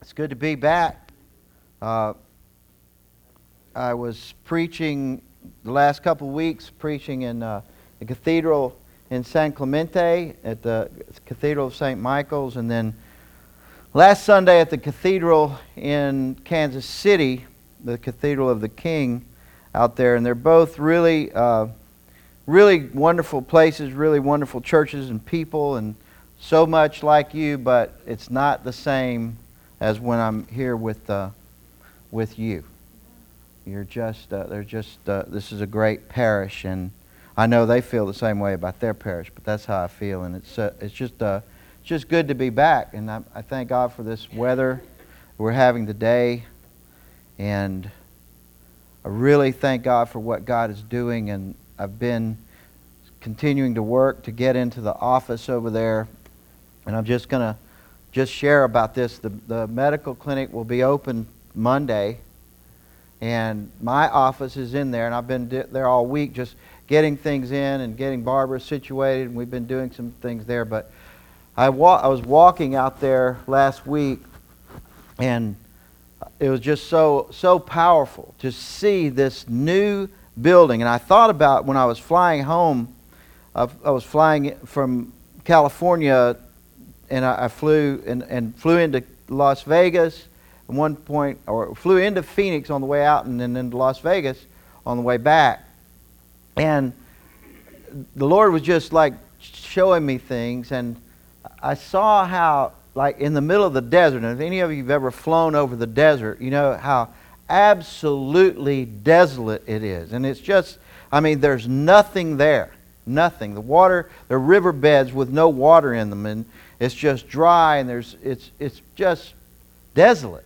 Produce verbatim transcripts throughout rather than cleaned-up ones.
It's good to be back. Uh, I was preaching the last couple of weeks, preaching in uh, the cathedral in San Clemente at the Cathedral of Saint Michael's, and then last Sunday at the cathedral in Kansas City, the Cathedral of the King out there. And they're both really, uh, really wonderful places, really wonderful churches and people, and so much like you, but it's not the same as when I'm here with uh, with you. You're just, uh, they're just, uh, this is a great parish, and I know they feel the same way about their parish, but that's how I feel, and it's uh, it's just uh, it's just good to be back, and I, I thank God for this weather we're having today, and I really thank God for what God is doing, and I've been continuing to work to get into the office over there, and I'm just going to just share about this. The, the medical clinic will be open Monday, and my office is in there, and I've been there all week just getting things in and getting Barbara situated, and we've been doing some things there. But I, wa- I was walking out there last week, and it was just so so powerful to see this new building. And I thought about when I was flying home, I, I was flying from California, and I, I flew and, and flew into Las Vegas at one point, or flew into Phoenix on the way out, and then into Las Vegas on the way back. And the Lord was just like showing me things, and I saw how, like in the middle of the desert, and if any of you have ever flown over the desert, you know how absolutely desolate it is. And it's just, I mean, there's nothing there. Nothing. The water, the riverbeds with no water in them, and it's just dry, and there's it's it's just desolate.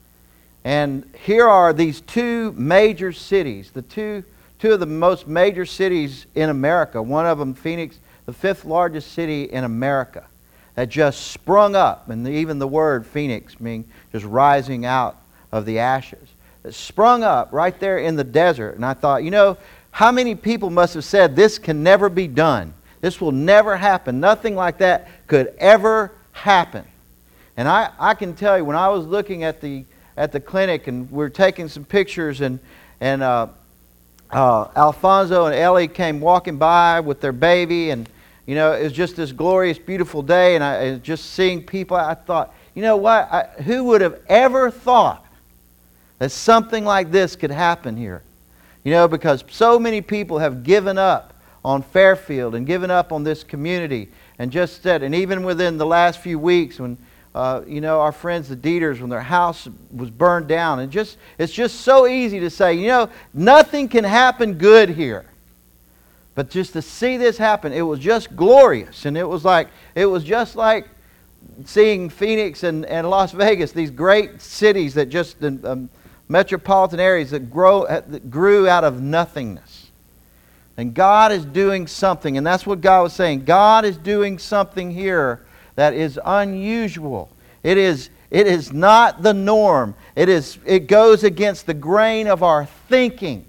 And here are these two major cities, the two two of the most major cities in America. One of them, Phoenix, the fifth largest city in America, that just sprung up, and even the word Phoenix means just rising out of the ashes. It sprung up right there in the desert, and I thought, you know, how many people must have said, this can never be done. This will never happen. Nothing like that could ever happen. And I, I can tell you, when I was looking at the at the clinic, and we were taking some pictures, and and uh, uh, Alfonso and Ellie came walking by with their baby, and you know, it was just this glorious, beautiful day, and I and just seeing people, I thought, you know what? I, who would have ever thought that something like this could happen here? You know, because so many people have given up on Fairfield and given up on this community, and just said, and even within the last few weeks, when uh, you know, our friends the Dieters, when their house was burned down, and just it's just so easy to say, you know, nothing can happen good here. But just to see this happen, it was just glorious, and it was like it was just like seeing Phoenix and, and Las Vegas, these great cities that just um, metropolitan areas that grow that grew out of nothingness. And God is doing something, and that's what God was saying. God is doing something here that is unusual. It is it is not the norm. It is it goes against the grain of our thinking.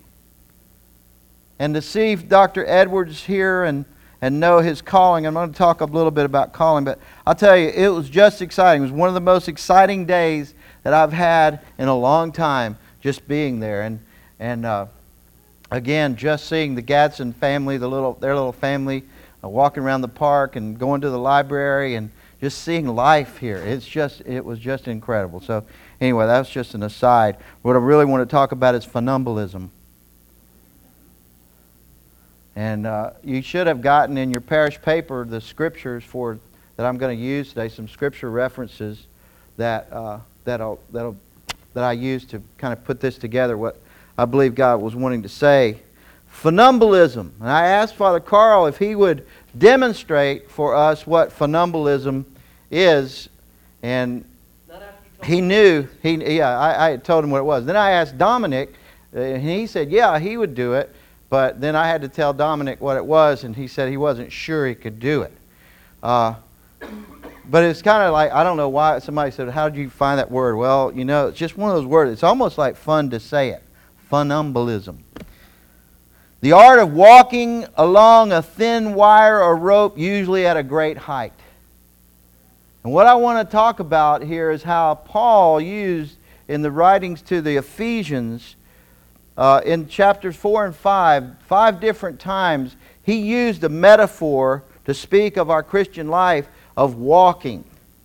And to see Doctor Edwards here and, and know his calling, I'm going to talk a little bit about calling, but I'll tell you, it was just exciting. It was one of the most exciting days that I've had in a long time, just being there. And and uh, again, just seeing the Gadsden family, the little their little family, uh, walking around the park and going to the library and just seeing life here. It's just it was just incredible. So anyway, that's just an aside. What I really want to talk about is funambulism. And uh, you should have gotten in your parish paper the scriptures for that I'm going to use today, some scripture references that uh, that'll, that'll, that I use to kind of put this together, what I believe God was wanting to say. Funambulism. And I asked Father Carl if he would demonstrate for us what funambulism is, and he knew. He yeah, I, I told him what it was. Then I asked Dominic, and he said, yeah, he would do it. But then I had to tell Dominic what it was, and he said he wasn't sure he could do it. Uh, but it's kind of like, I don't know why, somebody said, how did you find that word? Well, you know, it's just one of those words. It's almost like fun to say it. Funambulism. The art of walking along a thin wire or rope, usually at a great height. And what I want to talk about here is how Paul used in the writings to the Ephesians, uh, in chapters four and five, five different times, he used a metaphor to speak of our Christian life of walking.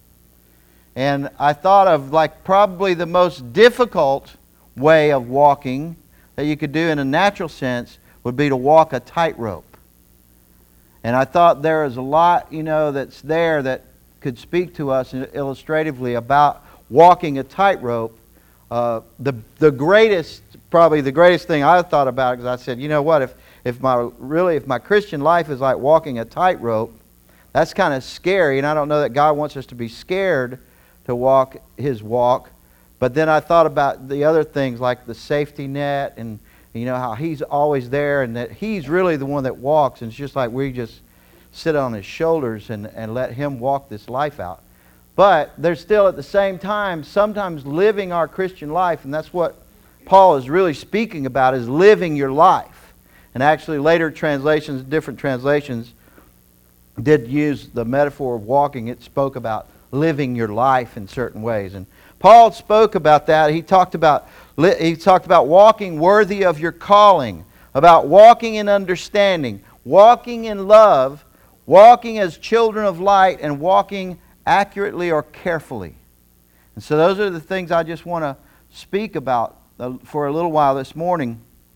And I thought of like probably the most difficult way of walking that you could do in a natural sense would be to walk a tightrope. And I thought there is a lot, you know, that's there that could speak to us illustratively about walking a tightrope. Uh, the the greatest, probably the greatest thing I thought about, because I said, you know what, if if my really if my Christian life is like walking a tightrope, that's kind of scary, and I don't know that God wants us to be scared to walk His walk. But then I thought about the other things like the safety net, and you know how He's always there, and that He's really the one that walks, and it's just like we just sit on His shoulders and, and let Him walk this life out. But there's still at the same time sometimes living our Christian life, and that's what Paul is really speaking about, is living your life. And actually later translations, different translations, did use the metaphor of walking. It spoke about living your life in certain ways. And Paul spoke about that. He talked about he talked about walking worthy of your calling, about walking in understanding, walking in love, walking as children of light, and walking accurately or carefully. And so those are the things I just want to speak about for a little while this morning.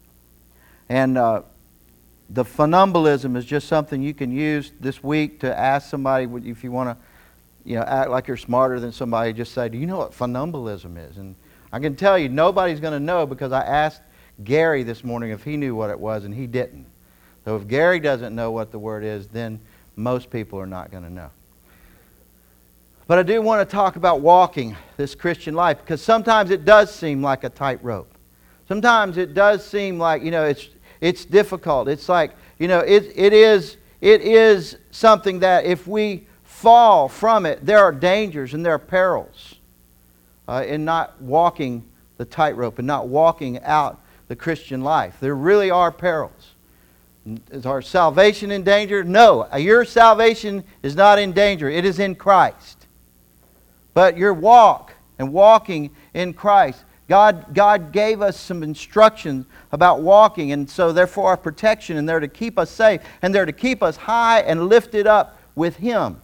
And uh, the funambulism is just something you can use this week to ask somebody if you want to, you know, act like you're smarter than somebody. Just say, do you know what funambulism is? And I can tell you nobody's going to know, because I asked Gary this morning if he knew what it was, and he didn't. So if Gary doesn't know what the word is, then most people are not going to know. But I do want to talk about walking this Christian life, because sometimes it does seem like a tightrope. Sometimes it does seem like, you know, it's it's difficult. It's like, you know, it it is it is something that if we fall from it, there are dangers and there are perils uh, in not walking the tightrope and not walking out the Christian life. There really are perils. Is our salvation in danger? No, your salvation is not in danger. It is in Christ. But your walk and walking in Christ, God, God gave us some instructions about walking, and so therefore our protection, and they're to keep us safe, and they're to keep us high and lifted up with Him.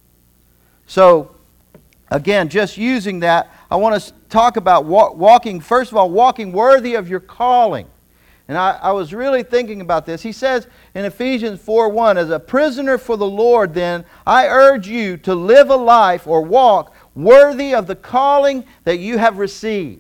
So, again, just using that, I want to talk about walk, walking, first of all, walking worthy of your calling. And I, I was really thinking about this. He says in Ephesians four one, as a prisoner for the Lord, then, I urge you to live a life or walk worthy of the calling that you have received.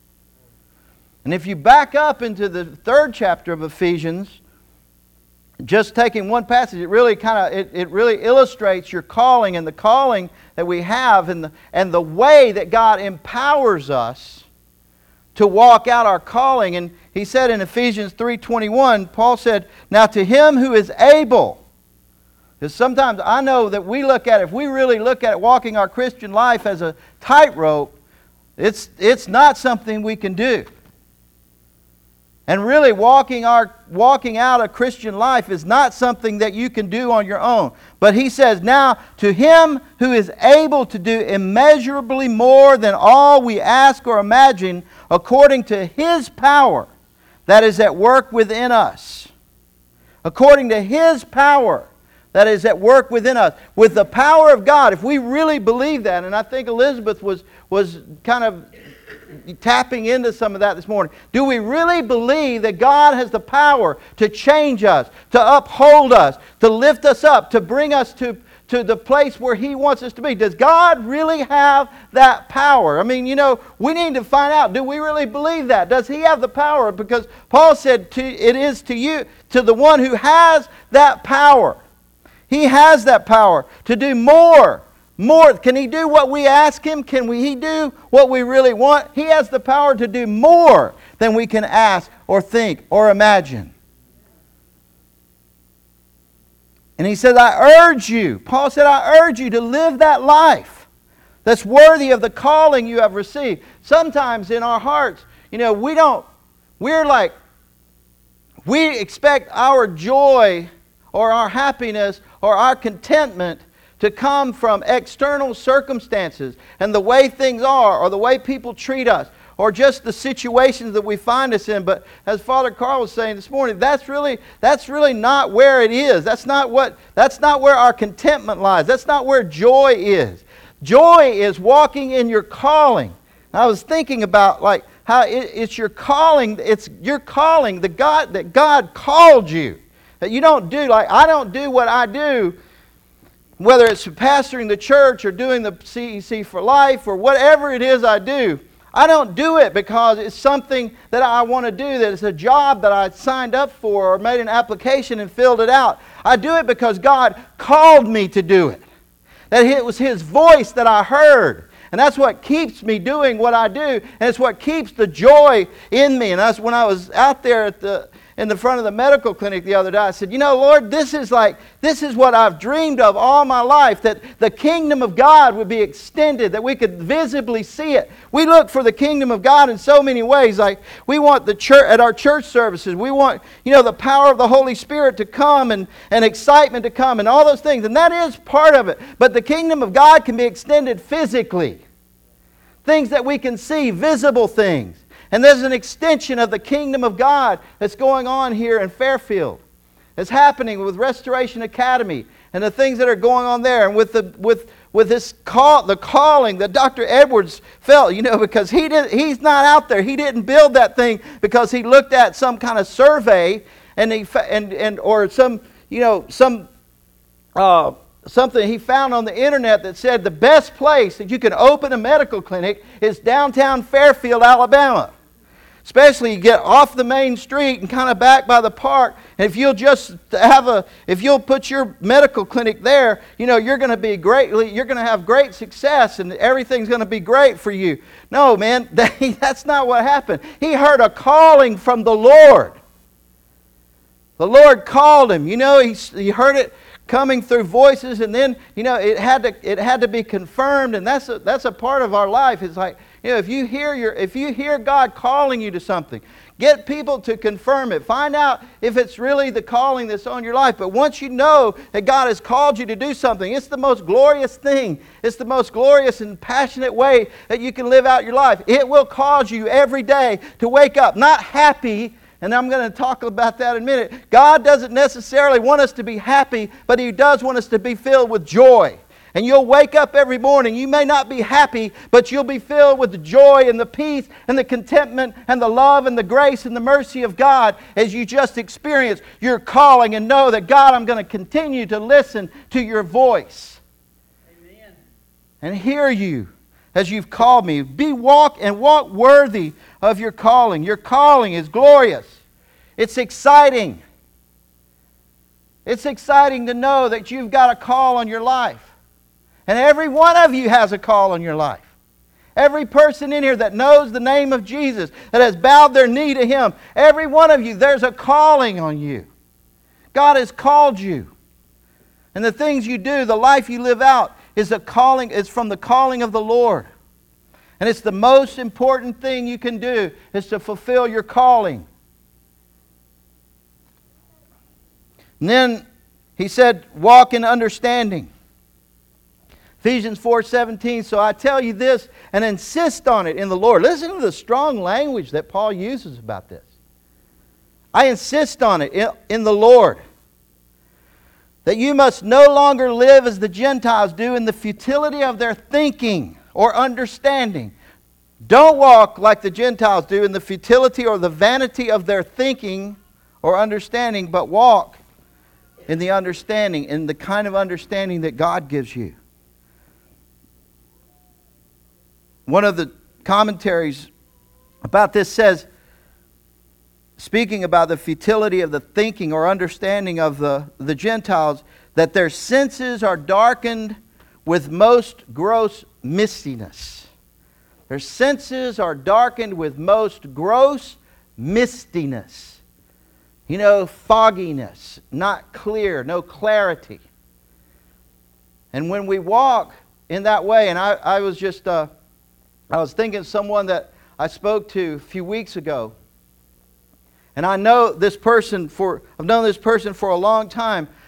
And if you back up into the third chapter of Ephesians, just taking one passage, it really kind of it, it really illustrates your calling and the calling that we have, and the, and the way that God empowers us to walk out our calling. And he said in Ephesians three twenty-one, Paul said, now to Him who is able. Because sometimes I know that we look at it, if we really look at walking our Christian life as a tightrope, it's, it's not something we can do. And really walking our walking out a Christian life is not something that you can do on your own. But he says, now to Him who is able to do immeasurably more than all we ask or imagine, according to His power that is at work within us. According to His power that is at work within us. With the power of God, if we really believe that, and I think Elizabeth was, was kind of tapping into some of that this morning. Do we really believe that God has the power to change us, to uphold us, to lift us up, to bring us to, to the place where He wants us to be? Does God really have that power? I mean, you know, we need to find out, do we really believe that? Does He have the power? Because Paul said, to, it is to you, to the one who has that power. He has that power to do more. More. Can He do what we ask Him? Can we, He do what we really want? He has the power to do more than we can ask or think or imagine. And he says, I urge you, Paul said, I urge you to live that life that's worthy of the calling you have received. Sometimes in our hearts, you know, we don't, we're like, we expect our joy or our happiness or our contentment to come from external circumstances and the way things are or the way people treat us or just the situations that we find us in. But as Father Carl was saying this morning, that's really, that's really not where it is. That's not what, that's not where our contentment lies. That's not where joy is. Joy is walking in your calling. I was thinking about like how it, it's your calling, it's your calling, the God that God called you. That you don't do, like I don't do what I do, whether it's pastoring the church or doing the C E C for Life or whatever it is I do. I don't do it because it's something that I want to do, that it's a job that I signed up for or made an application and filled it out. I do it because God called me to do it. That it was His voice that I heard. And that's what keeps me doing what I do. And it's what keeps the joy in me. And that's when I was out there at the in the front of the medical clinic the other day. I said, you know, Lord, this is like, this is what I've dreamed of all my life, that the kingdom of God would be extended, that we could visibly see it. We look for the kingdom of God in so many ways. Like we want the church, at our church services, we want, you know, the power of the Holy Spirit to come and, and excitement to come and all those things. And that is part of it. But the kingdom of God can be extended physically. Things that we can see, visible things. And there's an extension of the kingdom of God that's going on here in Fairfield. It's happening with Restoration Academy and the things that are going on there, and with the with with this call, the calling that Doctor Edwards felt, you know, because he did he's not out there. He didn't build that thing because he looked at some kind of survey and he and and or some you know some uh, something he found on the internet that said the best place that you can open a medical clinic is downtown Fairfield, Alabama. Especially you get off the main street and kind of back by the park. And if you'll just have a, if you'll put your medical clinic there, you know, you're going to be greatly, you're going to have great success and everything's going to be great for you. No, man, that's not what happened. He heard a calling from the Lord. The Lord called him. You know, he, he heard it coming through voices, and then, you know, it had to, it had to be confirmed, and that's a, that's a part of our life. It's like, you know, if you hear your, if you hear God calling you to something, get people to confirm it. Find out if it's really the calling that's on your life. But once you know that God has called you to do something, it's the most glorious thing. It's the most glorious and passionate way that you can live out your life. It will cause you every day to wake up not happy. And I'm going to talk about that in a minute. God doesn't necessarily want us to be happy, but He does want us to be filled with joy. And you'll wake up every morning. You may not be happy, but you'll be filled with the joy and the peace and the contentment and the love and the grace and the mercy of God as you just experience your calling and know that, God, I'm going to continue to listen to your voice. Amen. And hear you as you've called me. Be walk and walk worthy of your calling. Your calling is glorious. It's exciting. It's exciting to know that you've got a call on your life. And every one of you has a call on your life. Every person in here that knows the name of Jesus, that has bowed their knee to Him, every one of you, there's a calling on you. God has called you. And the things you do, the life you live out, is a calling, is from the calling of the Lord. And it's the most important thing you can do, is to fulfill your calling. And then he said, walk in understanding. Ephesians four seventeen, so I tell you this and insist on it in the Lord. Listen to the strong language that Paul uses about this. I insist on it in, in the Lord, that you must no longer live as the Gentiles do in the futility of their thinking or understanding. Don't walk like the Gentiles do in the futility or the vanity of their thinking or understanding, but walk in the understanding, in the kind of understanding that God gives you. One of the commentaries about this says, speaking about the futility of the thinking or understanding of the, the Gentiles, that their senses are darkened with most gross mistiness. Their senses are darkened with most gross mistiness. You know, fogginess, not clear, no clarity. And when we walk in that way, and I, I was just, uh, I was thinking of someone that I spoke to a few weeks ago. And I know this person for, I've known this person for a long time,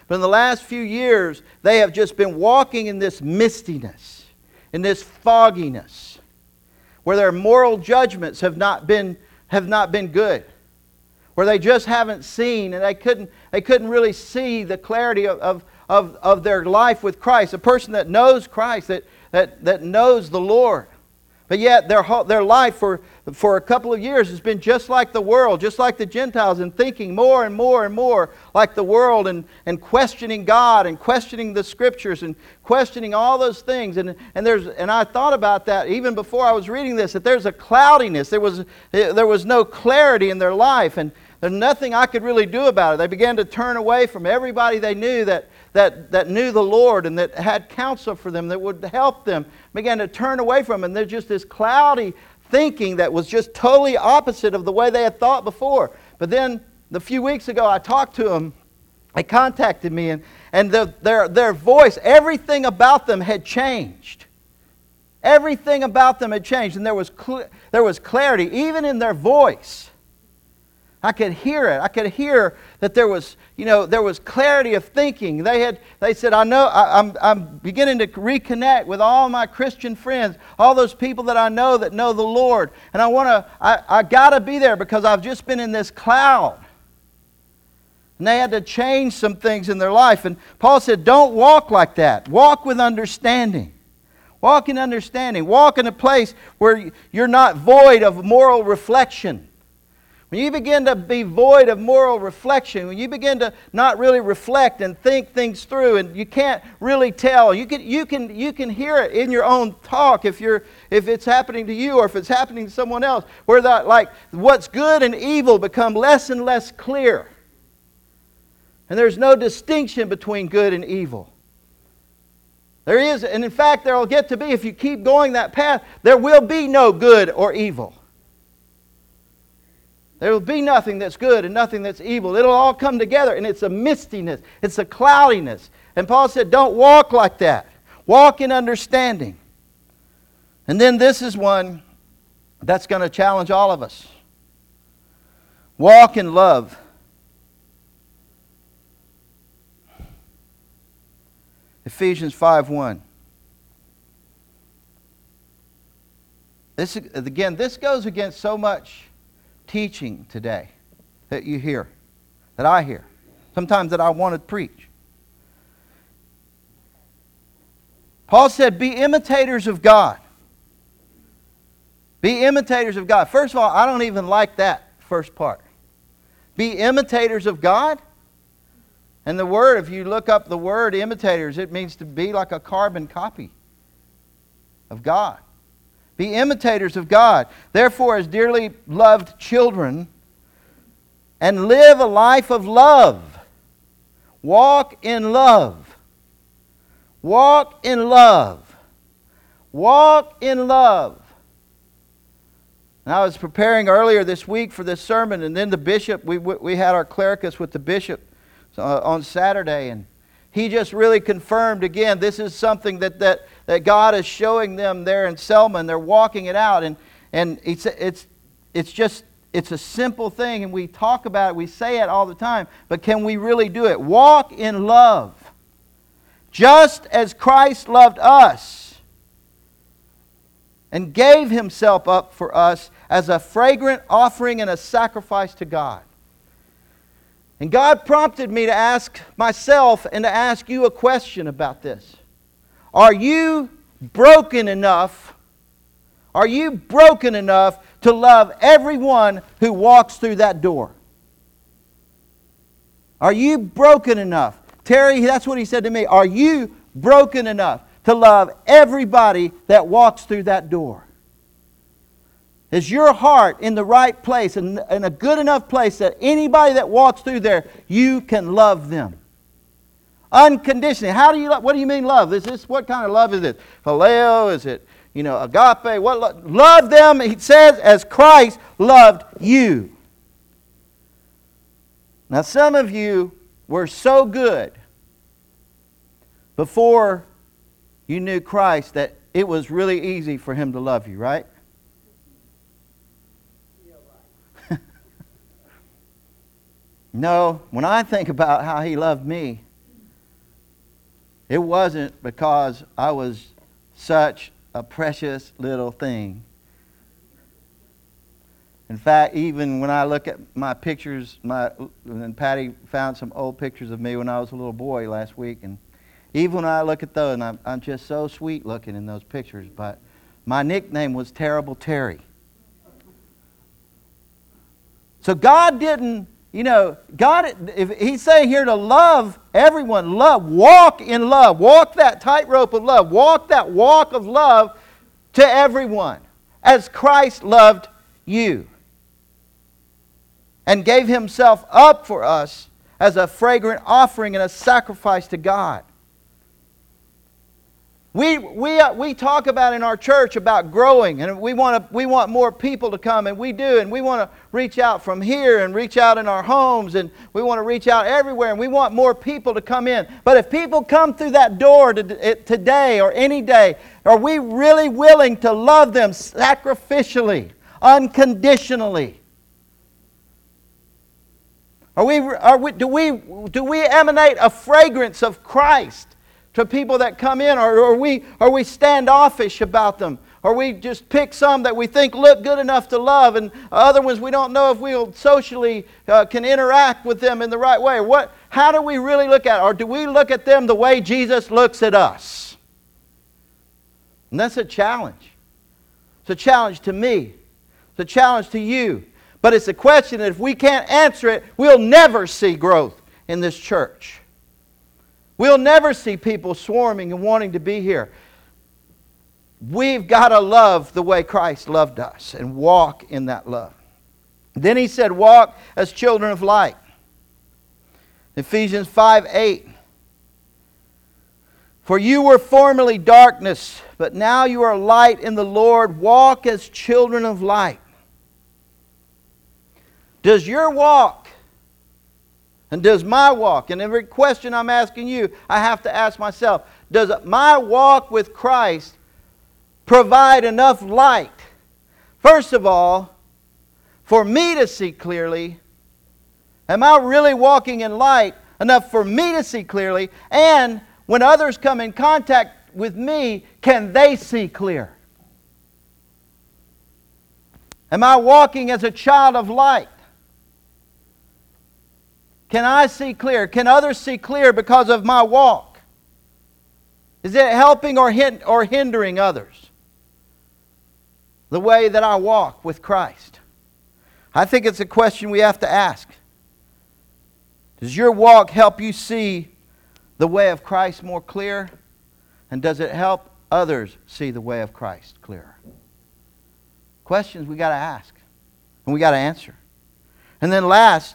But in the last few years, they have just been walking in this mistiness, in this fogginess, where their moral judgments have not been, have not been good, where they just haven't seen, and they couldn't, they couldn't really see the clarity of, of, of, of their life with Christ. A person that knows Christ, that, that, that knows the Lord. But yet their, whole, their life for, for a couple of years has been just like the world, just like the Gentiles, and thinking more and more and more like the world, and, and questioning God, and questioning the Scriptures, and questioning all those things. And, and, there's, and I thought about that even before I was reading this, that there's a cloudiness. There was, there was no clarity in their life, and there's nothing I could really do about it. They began to turn away from everybody they knew that, that, that knew the Lord and that had counsel for them, that would help them. Began to turn away from Him. And there's just this cloudy thinking that was just totally opposite of the way they had thought before. But then a few weeks ago I talked to them. They contacted me, and, and the, their, their voice, everything about them had changed. Everything about them had changed. And there was, cl- there was clarity even in their voice. I could hear it. I could hear that there was, you know, there was clarity of thinking. They had, they said, I know, I, I'm, I'm beginning to reconnect with all my Christian friends, all those people that I know that know the Lord. And I want to, I, I got to be there because I've just been in this cloud. And they had to change some things in their life. And Paul said, don't walk like that. Walk with understanding. Walk in understanding. Walk in a place where you're not void of moral reflection. When you begin to be void of moral reflection, when you begin to not really reflect and think things through, and you can't really tell, you can, you can, you can hear it in your own talk if, you're, if it's happening to you or if it's happening to someone else, where that, like what's good and evil become less and less clear. And there's no distinction between good and evil. There is, and in fact there will get to be, if you keep going that path, there will be no good or evil. There will be nothing that's good and nothing that's evil. It'll all come together, and it's a mistiness. It's a cloudiness. And Paul said, don't walk like that. Walk in understanding. And then this is one that's going to challenge all of us. Walk in love. Ephesians five one. This, again, this goes against so much teaching today that you hear, that I hear, sometimes that I want to preach. Paul said, be imitators of God. Be imitators of God. First of all, I don't even like that first part. Be imitators of God. And the word, if you look up the word imitators, it means to be like a carbon copy of God. Be imitators of God. Therefore, as dearly loved children, and live a life of love. Walk in love. Walk in love. Walk in love. And I was preparing earlier this week for this sermon, and then the bishop, we, we had our clericus with the bishop uh, on Saturday, and he just really confirmed again, this is something that, that, that God is showing them there in Selma, and they're walking it out. And, and it's, it's, it's just, it's a simple thing, and we talk about it, we say it all the time, but can we really do it? Walk in love. Just as Christ loved us and gave Himself up for us as a fragrant offering and a sacrifice to God. And God prompted me to ask myself and to ask you a question about this. Are you broken enough? Are you broken enough to love everyone who walks through that door? Are you broken enough? Terry, that's what he said to me. Are you broken enough to love everybody that walks through that door? Is your heart in the right place and in a good enough place that anybody that walks through there, you can love them? Unconditionally. How do you love? What do you mean love? Is this, what kind of love is it? Phileo? Is it, you know, agape? What lo- love them, he says, as Christ loved you. Now some of you were so good before you knew Christ that it was really easy for Him to love you, right? No, when I think about how He loved me, it wasn't because I was such a precious little thing. In fact, even when I look at my pictures, my and Patty found some old pictures of me when I was a little boy last week, and even when I look at those, and I'm, I'm just so sweet looking in those pictures, but my nickname was Terrible Terry. So God didn't, you know, God, if He's saying here to love everyone, love, walk in love, walk that tightrope of love, walk that walk of love to everyone, as Christ loved you and gave Himself up for us as a fragrant offering and a sacrifice to God. We, we, uh, we talk about in our church about growing, and we want to, we want more people to come, and we do, and we want to reach out from here and reach out in our homes, and we want to reach out everywhere, and we want more people to come in. But if people come through that door to, today or any day, are we really willing to love them sacrificially, unconditionally? Are we, are we, do we, do we emanate a fragrance of Christ to people that come in, or are we, are we standoffish about them? Or we just pick some that we think look good enough to love, and other ones we don't know if we'll socially uh, can interact with them in the right way? What, how do we really look at it? Or do we look at them the way Jesus looks at us? And that's a challenge. It's a challenge to me. It's a challenge to you. But it's a question that if we can't answer it, we'll never see growth in this church. We'll never see people swarming and wanting to be here. We've got to love the way Christ loved us and walk in that love. Then He said, walk as children of light. Ephesians five eight. For you were formerly darkness, but now you are light in the Lord. Walk as children of light. Does your walk, and does my walk, and every question I'm asking you, I have to ask myself, does my walk with Christ provide enough light, first of all, for me to see clearly? Am I really walking in light enough for me to see clearly? And when others come in contact with me, can they see clear? Am I walking as a child of light? Can I see clear? Can others see clear because of my walk? Is it helping or or hindering others? The way that I walk with Christ. I think it's a question we have to ask. Does your walk help you see the way of Christ more clear? And does it help others see the way of Christ clearer? Questions we got to ask. And we got to answer. And then last,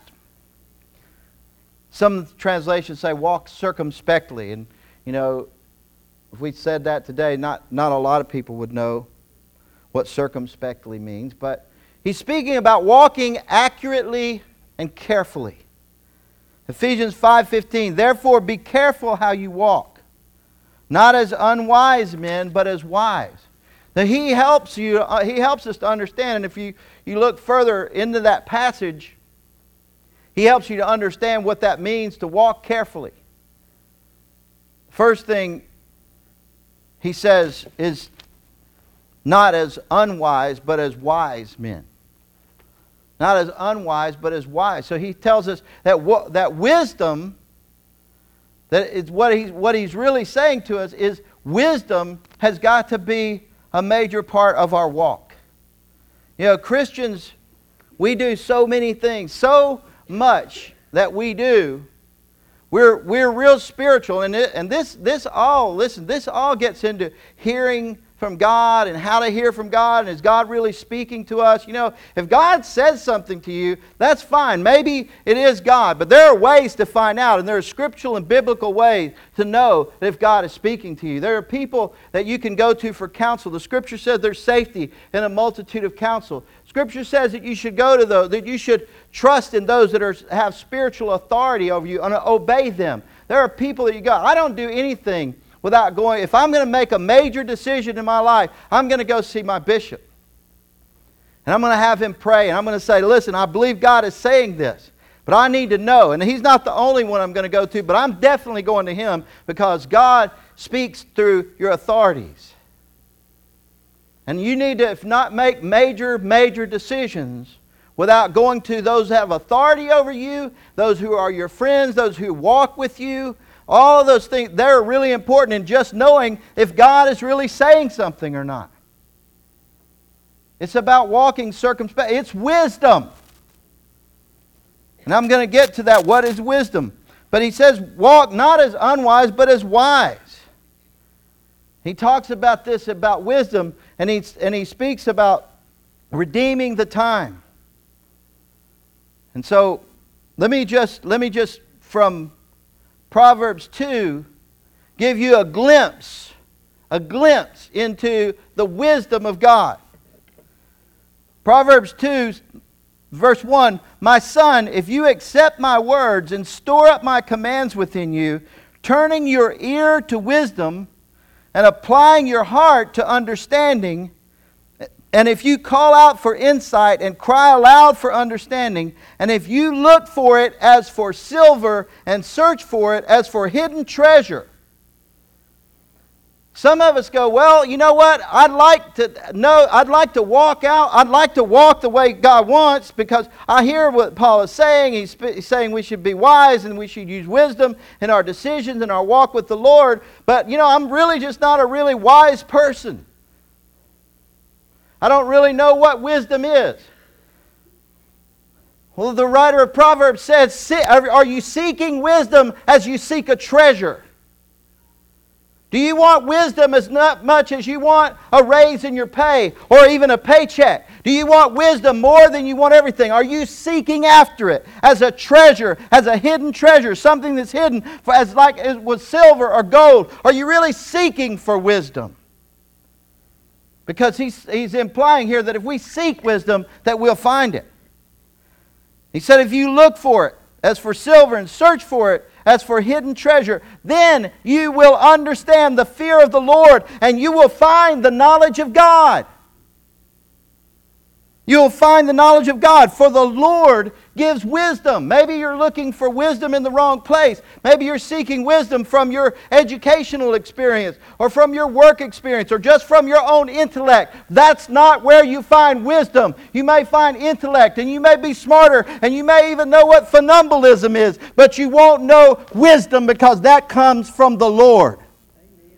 some translations say walk circumspectly. And, you know, if we said that today, not, not a lot of people would know what circumspectly means. But he's speaking about walking accurately and carefully. Ephesians five fifteen, therefore be careful how you walk, not as unwise men, but as wise. Now he helps you, uh, he helps us to understand, and if you, you look further into that passage, he helps you to understand what that means to walk carefully. First thing he says is not as unwise, but as wise men. Not as unwise, but as wise. So he tells us that w- that wisdom, that is what he's, what he's really saying to us is wisdom has got to be a major part of our walk. You know, Christians, we do so many things, so much that we do. We're, we're real spiritual, and, it, and this, this all, listen, this all gets into hearing from God and how to hear from God, and is God really speaking to us? You know, if God says something to you, that's fine. Maybe it is God, but there are ways to find out, and there are scriptural and biblical ways to know that if God is speaking to you. There are people that you can go to for counsel. The Scripture says there's safety in a multitude of counsel. Scripture says that you should go to those, that you should trust in those that are, have spiritual authority over you and obey them. There are people that you got. I don't do anything without going. If I'm going to make a major decision in my life, I'm going to go see my bishop. And I'm going to have him pray. And I'm going to say, listen, I believe God is saying this. But I need to know, and He's not the only one I'm going to go to, but I'm definitely going to Him because God speaks through your authorities. And you need to, if not make major, major decisions without going to those that have authority over you, those who are your friends, those who walk with you, all of those things, they're really important in just knowing if God is really saying something or not. It's about walking circumspect. It's wisdom. And I'm going to get to that. What is wisdom? But he says, walk not as unwise, but as wise. He talks about this, about wisdom, and he, and he speaks about redeeming the time. And so, let me just, let me just from Proverbs two, give you a glimpse, a glimpse into the wisdom of God. Proverbs two, verse one, my son, if you accept my words and store up my commands within you, turning your ear to wisdom and applying your heart to understanding, and if you call out for insight and cry aloud for understanding, and if you look for it as for silver and search for it as for hidden treasure. Some of us go, well, you know what? I'd like to know, I'd like to walk out. I'd like to walk the way God wants because I hear what Paul is saying. He's, he's saying we should be wise and we should use wisdom in our decisions and our walk with the Lord. But, you know, I'm really just not a really wise person. I don't really know what wisdom is. Well, the writer of Proverbs says, are you seeking wisdom as you seek a treasure? Do you want wisdom as not much as you want a raise in your pay or even a paycheck? Do you want wisdom more than you want everything? Are you seeking after it as a treasure, as a hidden treasure, something that's hidden for, as like it was silver or gold? Are you really seeking for wisdom? Because he's, he's implying here that if we seek wisdom, that we'll find it. He said if you look for it as for silver and search for it as for hidden treasure, then you will understand the fear of the Lord and you will find the knowledge of God. You will find the knowledge of God, for the Lord gives wisdom. Maybe you're looking for wisdom in the wrong place. Maybe you're seeking wisdom from your educational experience or from your work experience or just from your own intellect. That's not where you find wisdom. You may find intellect and you may be smarter and you may even know what funambulism is, but you won't know wisdom because that comes from the Lord. Amen.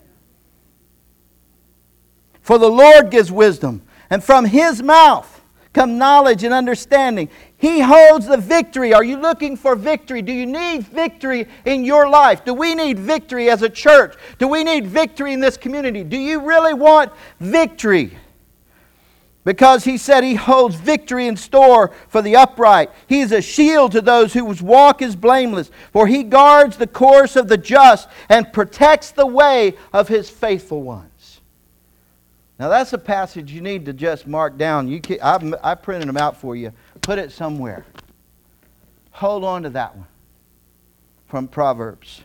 For the Lord gives wisdom, and from His mouth come knowledge and understanding. He holds the victory. Are you looking for victory? Do you need victory in your life? Do we need victory as a church? Do we need victory in this community? Do you really want victory? Because He said He holds victory in store for the upright. He is a shield to those whose walk is blameless. For He guards the course of the just and protects the way of His faithful ones. Now that's a passage you need to just mark down. You can, I, I printed them out for you. Put it somewhere. Hold on to that one from Proverbs.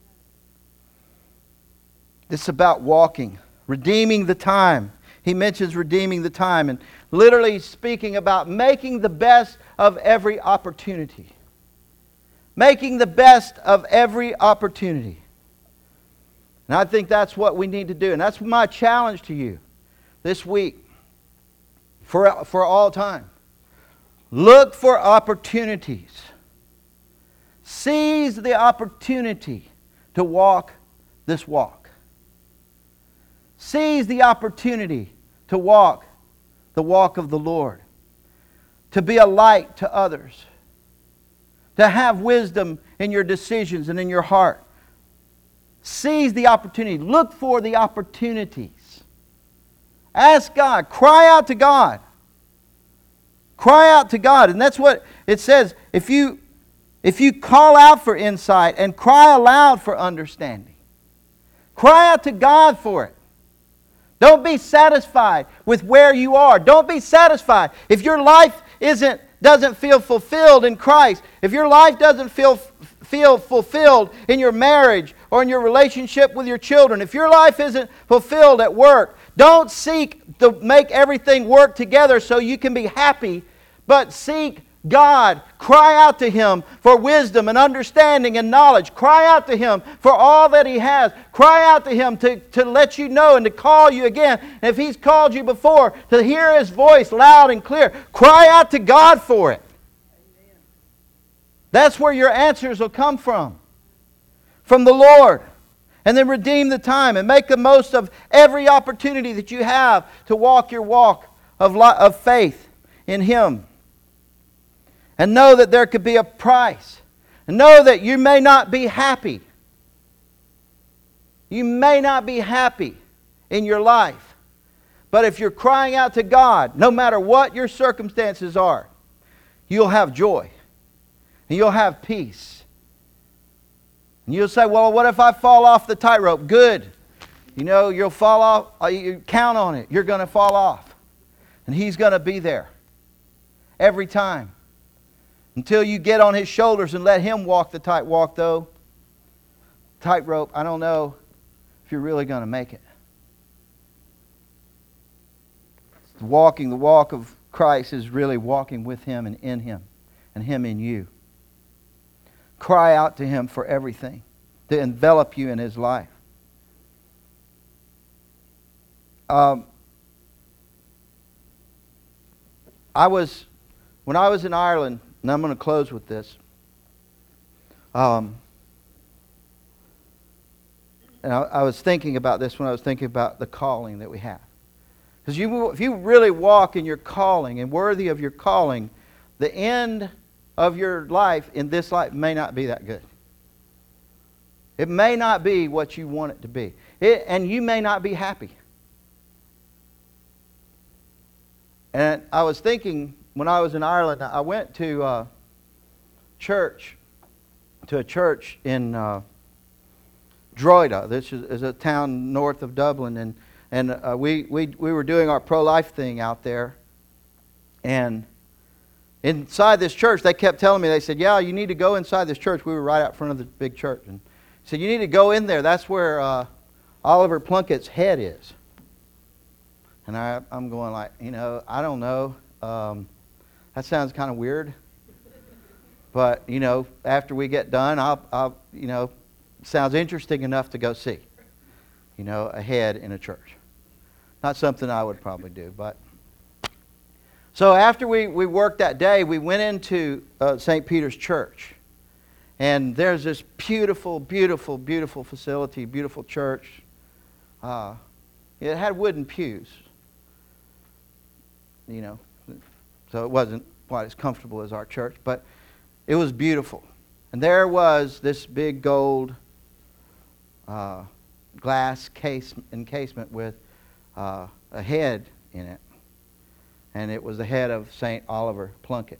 It's about walking, redeeming the time. He mentions redeeming the time and literally speaking about making the best of every opportunity. Making the best of every opportunity. And I think that's what we need to do. And that's my challenge to you this week, for, for all time. Look for opportunities. Seize the opportunity to walk this walk. Seize the opportunity to walk the walk of the Lord. To be a light to others. To have wisdom in your decisions and in your heart. Seize the opportunity. Look for the opportunities. Ask God. Cry out to God. Cry out to God. And that's what it says. If you, if you call out for insight and cry aloud for understanding. Cry out to God for it. Don't be satisfied with where you are. Don't be satisfied. If your life isn't, doesn't feel fulfilled in Christ, if your life doesn't feel, feel fulfilled in your marriage or in your relationship with your children, if your life isn't fulfilled at work, don't seek to make everything work together so you can be happy, but seek God. Cry out to Him for wisdom and understanding and knowledge. Cry out to Him for all that He has. Cry out to Him to, to let you know and to call you again. And if He's called you before, to hear His voice loud and clear. Cry out to God for it. Amen. That's where your answers will come from. From the Lord. And then redeem the time and make the most of every opportunity that you have to walk your walk of, of faith in Him. And know that there could be a price. And know that you may not be happy. You may not be happy in your life. But if you're crying out to God, no matter what your circumstances are, you'll have joy. And you'll have peace. And you'll say, well, what if I fall off the tightrope? Good. You know, you'll fall off. You count on it. You're going to fall off. And He's going to be there. Every time. Until you get on His shoulders and let Him walk the tight walk, though. Tightrope, I don't know if you're really going to make it. Walking the walk of Christ is really walking with Him and in Him. And Him in you. Cry out to Him for everything. To envelop you in His life. Um, I was, when I was in Ireland, and I'm going to close with this. Um, and I, I was thinking about this when I was thinking about the calling that we have. Because you, if you really walk in your calling and worthy of your calling, the end of your life in this life may not be that good. It may not be what you want it to be. It, and you may not be happy. And I was thinking, when I was in Ireland, I went to uh, church, to a church in uh, Drogheda. This is, is a town north of Dublin, and and uh, we we we were doing our pro-life thing out there. And inside this church, they kept telling me, they said, "Yeah, you need to go inside this church." We were right out front of the big church, and said, "You need to go in there. That's where uh, Oliver Plunkett's head is." And I, I'm going like, you know, I don't know. Um, That sounds kind of weird, but you know, after we get done, I'll, I'll, you know, sounds interesting enough to go see. You know, a head in a church. Not something I would probably do, but so after we we worked that day, we went into uh, Saint Peter's Church, and there's this beautiful, beautiful, beautiful facility, beautiful church. Uh, it had wooden pews. You know. So it wasn't quite as comfortable as our church, but it was beautiful. And there was this big gold uh, glass case encasement with uh, a head in it. And it was the head of Saint Oliver Plunkett.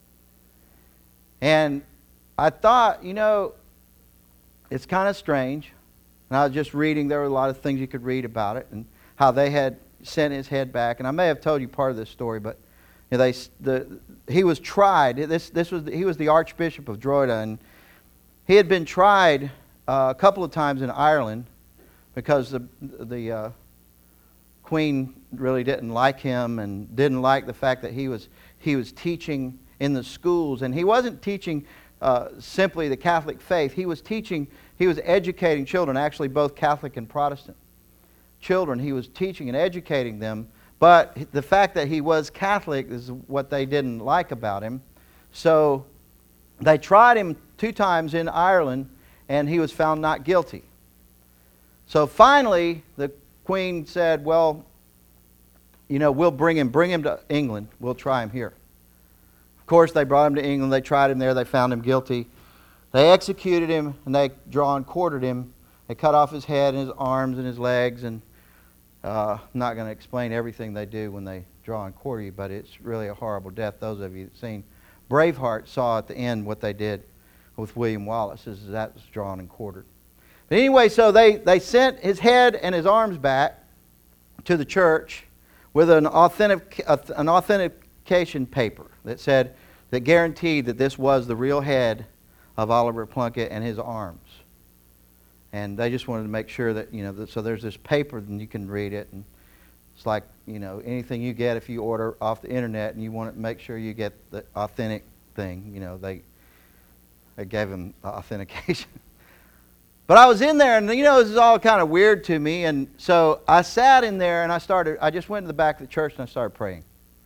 And I thought, you know, it's kind of strange. And I was just reading, there were a lot of things you could read about it and how they had sent his head back. And I may have told you part of this story, but you know, they, the, he was tried. This, this was, he was the Archbishop of Drogheda, and he had been tried uh, a couple of times in Ireland because the, the uh, Queen really didn't like him and didn't like the fact that he was, he was teaching in the schools. And he wasn't teaching uh, simply the Catholic faith. He was teaching, he was educating children, actually both Catholic and Protestant children. He was teaching and educating them. But the fact that he was Catholic is what they didn't like about him. So they tried him two times in Ireland, and he was found not guilty. So finally, the Queen said, well, you know, we'll bring him, bring him to England. We'll try him here. Of course, they brought him to England. They tried him there. They found him guilty. They executed him, and they drawn and quartered him. They cut off his head and his arms and his legs, and Uh, I'm not going to explain everything they do when they draw and quarter you, but it's really a horrible death. Those of you that seen Braveheart saw at the end what they did with William Wallace, is that was drawn and quartered. But anyway, so they, they sent his head and his arms back to the church with an authentic an authentication paper that said, that guaranteed that this was the real head of Oliver Plunkett and his arms. And they just wanted to make sure that, you know, that, so there's this paper and you can read it. And It's like, you know, anything you get if you order off the internet and you want to make sure you get the authentic thing. You know, they they gave him authentication. But I was in there, and you know, this is all kind of weird to me. And so I sat in there, and I started. I just went to the back of the church, and I started praying.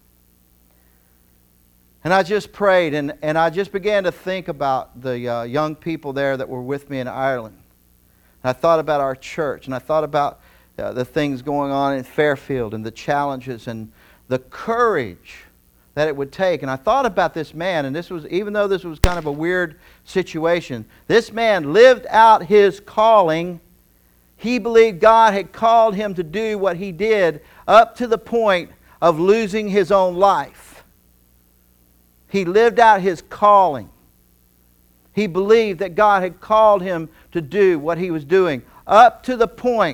And I just prayed, and, and I just began to think about the uh, young people there that were with me in Ireland. And I thought about our church, and I thought about uh, the things going on in Fairfield, and the challenges, and the courage that it would take. And I thought about this man, and this was, even though this was kind of a weird situation, this man lived out his calling. He believed God had called him to do what he did up to the point of losing his own life. He lived out his calling. He believed that God had called him to do what he was doing up to the point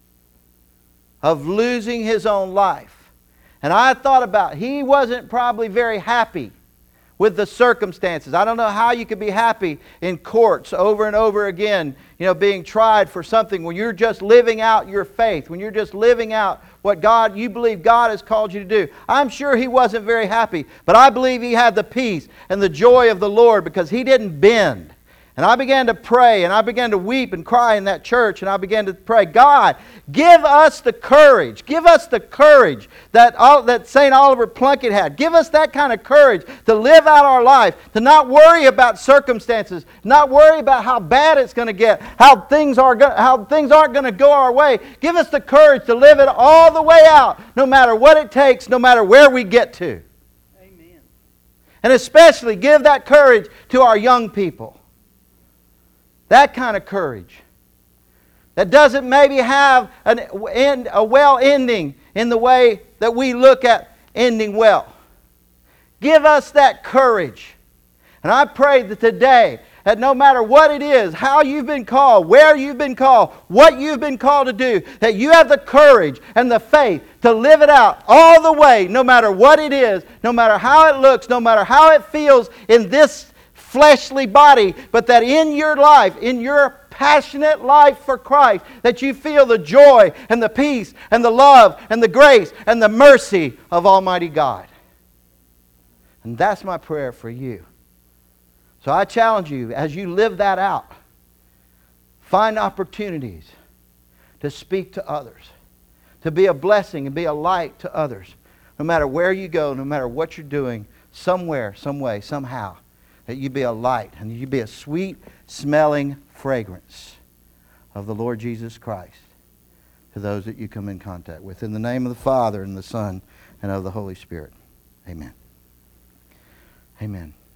of losing his own life. And I thought about it. He wasn't probably very happy with the circumstances. I don't know how you could be happy in courts over and over again, you know, being tried for something when you're just living out your faith, when you're just living out what God, you believe God has called you to do. I'm sure he wasn't very happy, but I believe he had the peace and the joy of the Lord because he didn't bend. And I began to pray, and I began to weep and cry in that church, and I began to pray, God, give us the courage. Give us the courage that, that Saint Oliver Plunkett had. Give us that kind of courage to live out our life, to not worry about circumstances, not worry about how bad it's going to get, how things, are go- how things aren't going to go our way. Give us the courage to live it all the way out, no matter what it takes, no matter where we get to. Amen. And especially give that courage to our young people. That kind of courage that doesn't maybe have an end, a well ending in the way that we look at ending well. Give us that courage. And I pray that today, that no matter what it is, how you've been called, where you've been called, what you've been called to do, that you have the courage and the faith to live it out all the way, no matter what it is, no matter how it looks, no matter how it feels in this fleshly body, but that in your life, in your passionate life for Christ, that you feel the joy and the peace and the love and the grace and the mercy of Almighty God. And that's my prayer for you. So I challenge you, as you live that out, find opportunities to speak to others, to be a blessing and be a light to others, no matter where you go, no matter what you're doing, somewhere, some way, somehow. That you be a light and you be a sweet smelling fragrance of the Lord Jesus Christ to those that you come in contact with. In the name of the Father and the Son and of the Holy Spirit. Amen. Amen.